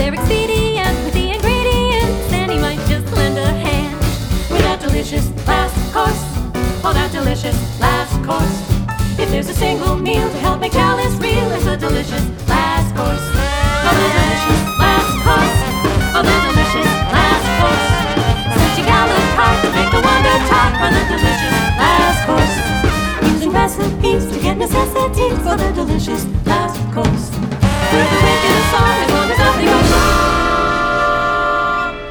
they're expedient with the ingredients, then he might just lend a hand. With that delicious last course, oh that delicious last course. If there's a single meal to help make chalice real, it's a delicious last course. Oh the delicious last course, oh the delicious last course. Searching a la carte to make the wonder tart for the delicious last course. Using recipes to get necessities for the delicious last course. With the wicked a song as long as nothing goes wrong.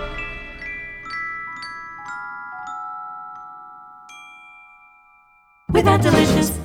With that delicious